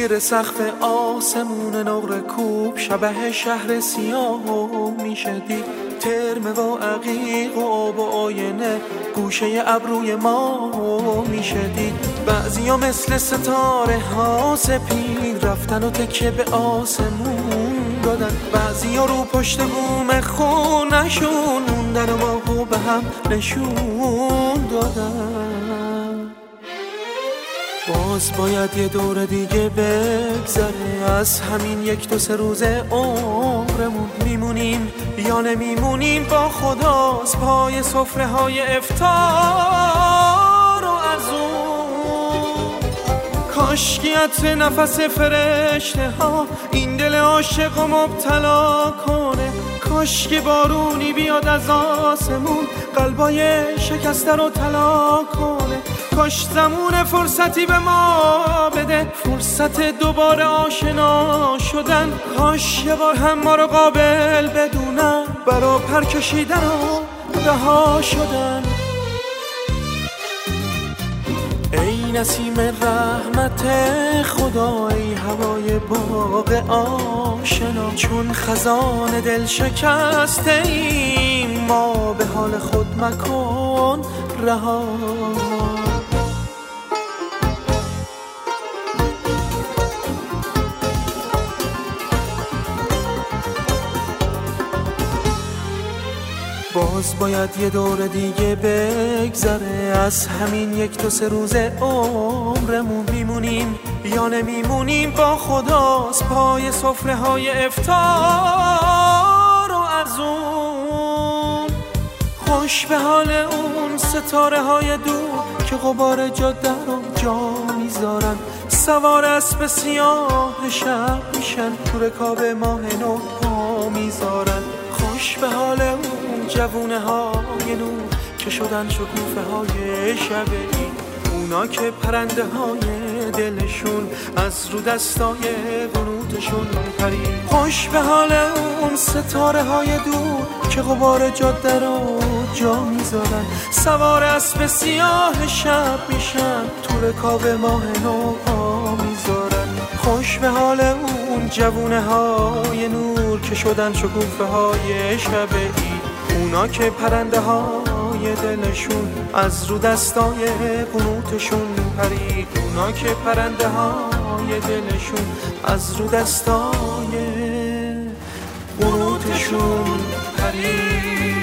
زیر سقف آسمون نقره کوب شبه شهر سیاه میشه دید. ترمه و عقیق و آب و آینه گوشه ابروی ما میشه دید. بعضیا مثل ستاره ها سپید رفتن و تکیه به آسمون دادن. بعضیا رو پشت بوم خونشون موندن و باهو به هم نشون دادن. باز باید یه دور دیگه بگذره از همین 1-2 روز عمرمون. میمونیم یا نمیمونیم با خداست پای سفره های افطار و ارزون. کاشکی عطر نفس فرشته ها این دل عاشق و مبتلا کنه. کاشکی بارونی بیاد از آسمون قلبای شکسته رو طلا کنه. کاش زمون فرصتی به ما بده فرصت دوباره آشنا شدن. کاش یه بار هم ما رو قابل بدونن برا پر کشیدن و رها شدن. ای نسیم رحمت خدا ای هوای باغ آشنا. چون خزان دل شکسته ایم ما به حال خود مکن رها. باز باید یه دور دیگه بگذره از همین 1-2 روز عمرمون. میمونیم یا نمیمونیم با خداست پای سفره های افطار و ارزون. خوش به حال اون ستاره های دور که غبار جاده رو جا میذارن. سوار اسب سیاه شب میشن تو رکاب ماه نو پا میذارن. خوش به حال اون جوونه های نور که شدن شکوفه های شبی. اونا که پرنده های دلشون از رو دستای قنوتشون پرید. خوش به حال اون ستاره های دور که غبار جاده رو جا میذارن. سوار اسب سیاه شب میشن تو رکاب ماه نو پا میذارن. خوش به حال اون جوونه های نور که شدن شکوفه های شبی. اونا که پرنده های دلشون از رو دستای قنوتشون پرید. اونا که پرنده های دلشون از رو دستای قنوتشون پرید.